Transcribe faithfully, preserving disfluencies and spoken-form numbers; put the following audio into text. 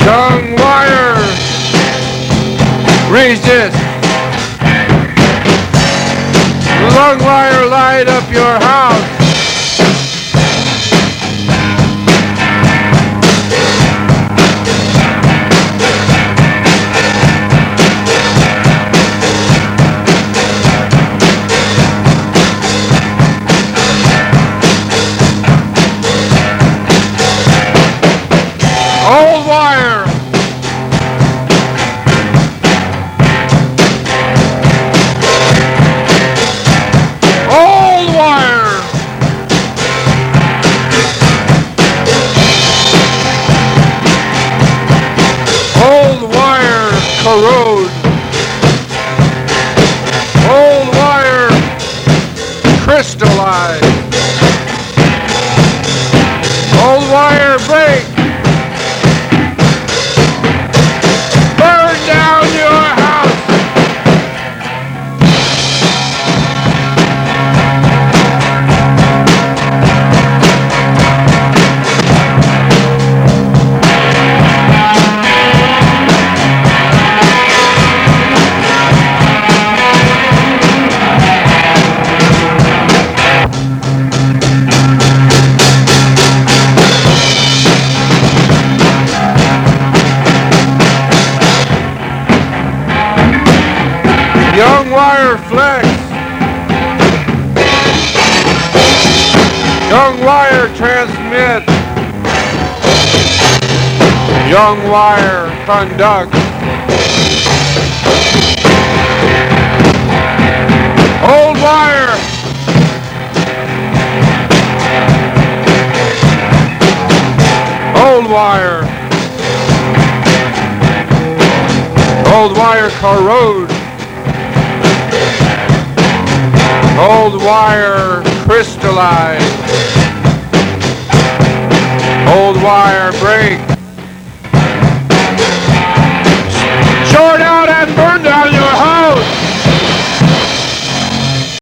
Young wire, resist. Long wire, light up your house. Old wire. Old wire. Old wire corrode. Old wire crystallize. Old wire break. Young wire flex. Young wire transmit. Young wire conduct. Old wire. Old wire. Old wire corrode. Old wire crystallize. Old wire break.